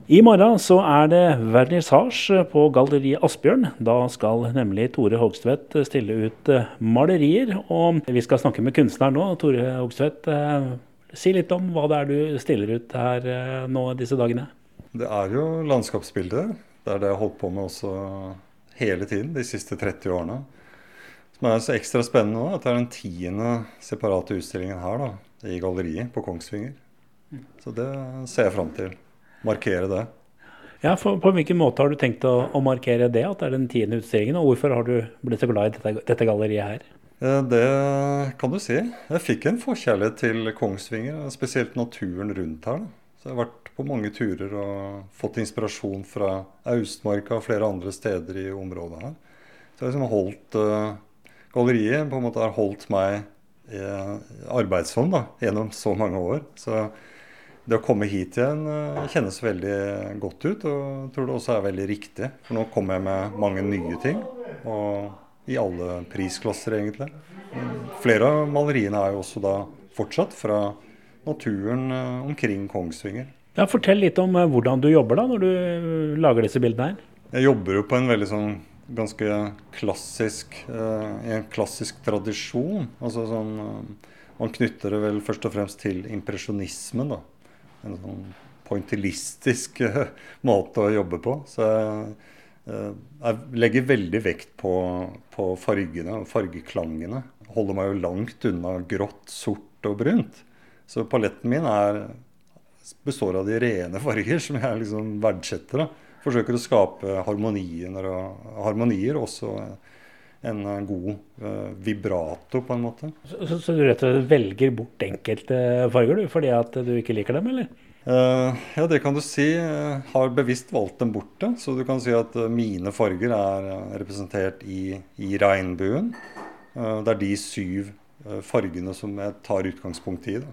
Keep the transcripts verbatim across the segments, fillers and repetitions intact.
I morgen så er det vernissasje på Galleri Asbjørn. Da skal nemlig Tore Hogstvedt stille ut eh, malerier, og vi skal snakke med kunstneren nå. Tore Hogstvedt, eh, si litt om hva det er du stiller ut her eh, nå disse dagene. Det er jo landskapsbilder. Det er det jeg har holdt på med også hele tiden, de siste tretti årene. Som er så ekstra spennende nå, at det er den tiende separate utstillingen her da, i galleriet på Kongsvinger. Så det ser jeg frem til. Markere det. Ja, for på hvilken måte har du tenkt å, å markere det, at det er den tiende utstillingen, og hvorfor har du blitt så glad i dette, dette galleriet her? Eh, Det kan du si. Jeg fikk en forkjærlighet til Kongsvinger, spesielt naturen rundt her. Da. Så jeg har vært på mange turer og fått inspirasjon fra Austmarka og flere andre steder i området her. Så jeg har liksom holdt uh, galleriet på en måte har holdt meg i arbeidshånd da, gjennom så mange år. Så det å komme hit igjen uh, kjennes veldig godt ut, og jeg tror det også er veldig riktig. For nå kommer jeg med mange nye ting, og i alle prisklasser egentlig. Flere av maleriene er jo også da fortsatt fra naturen uh, omkring Kongsvinger. Ja, fortell litt om eh, hvordan du jobber da, når du eh, lager disse bildene her. Jeg jobber jo på en veldig sånn ganske klassisk, uh, i en klassisk tradisjon. Altså sånn, uh, man knytter det vel først og fremst til impresjonismen da. En sånn pointillistisk uh, måte å jobbe på. Så jeg, uh, jeg legger veldig vekt på, på fargene og fargeklangene. Holder meg jo langt unna grått, sort og brunt. Så paletten min er, består av de rene farger som jeg liksom verdsetter. Da. Forsøker å skape harmonier, og harmonier også en god uh, vibrato på en måte. Så, så, så du rett og slett velger bort enkelte farger du, fordi at du ikke liker dem, eller? Uh, ja, det kan du si. Jeg har bevisst valgt dem bort. Så du kan si at uh, mine farger er uh, representert i, i regnbuen. Uh, det er de syv uh, fargene som jeg tar utgangspunkt i. Da.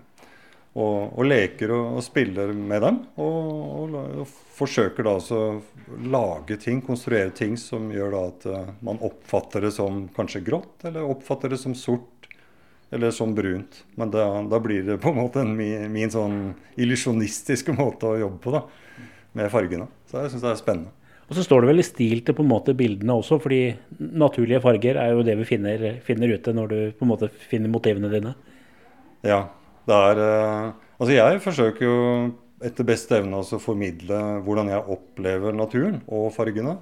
Og, og leker og, og spiller med dem, og, og, og forsøker da også å lage ting, konstruere ting som gjør da at uh, man oppfatter det som kanskje grått, eller oppfatter det som sort, eller som brunt. Men da, da blir det på en måte en, min, min sånn illusjonistiske måte å jobbe på da, med fargene. Så jeg synes det er spennende. Og så står det vel i stil til på en måte bildene også, fordi naturlige farger er jo det vi finner, finner ute når du på en måte finner motivene dine. Ja. Det er, altså jeg forsøker jo etter beste evne å formidle hvordan jeg opplever naturen og fargene.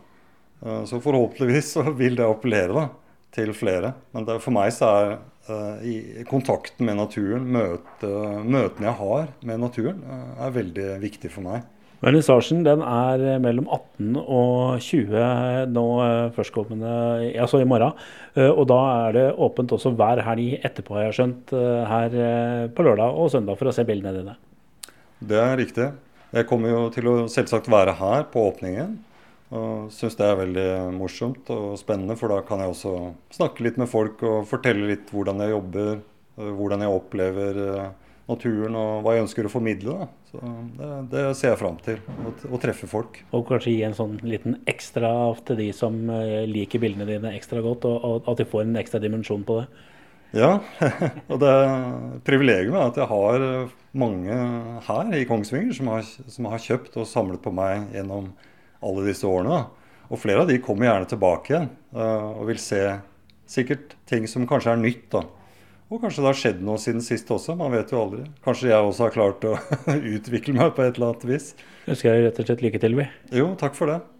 Så forhåpentligvis så vil det appellere da, til flere. Men det, for meg så er uh, i kontakten med naturen, møte, møtene jeg har med naturen, uh, er veldig viktig for meg. Vernissasjen den er mellom atten og tjue nå førstkommende, altså i morgen. Og da er det åpent også hver helg etterpå, har jeg skjønt, her på lørdag og søndag for å se bildene dine. Det er riktig. Jeg kommer jo til å selvsagt være her på åpningen. Og synes det er veldig morsomt og spennende, for da kan jeg også snakke litt med folk og fortelle litt hvordan jeg jobber, hvordan jeg opplever naturen og hva jeg ønsker å formidle. Da. Så det, det ser jeg frem til, å, å treffe folk. Og kanskje gi en sånn liten ekstra til de som liker bildene dine ekstra godt, og, og at de får en ekstra dimensjon på det. Ja, og det er privilegium at jeg har mange her i Kongsvinger som har, som har kjøpt og samlet på meg gjennom alle disse årene. Da. Og flere av de kommer gjerne tilbake igjen og vil se sikkert ting som kanskje er nytt da. Og kanskje det har skjedd noe siden sist også, man vet jo aldri. Kanskje jeg også har klart å utvikle meg på et eller annet vis. Jeg ønsker deg rett og slett lykke til, vi. Jo, takk for det.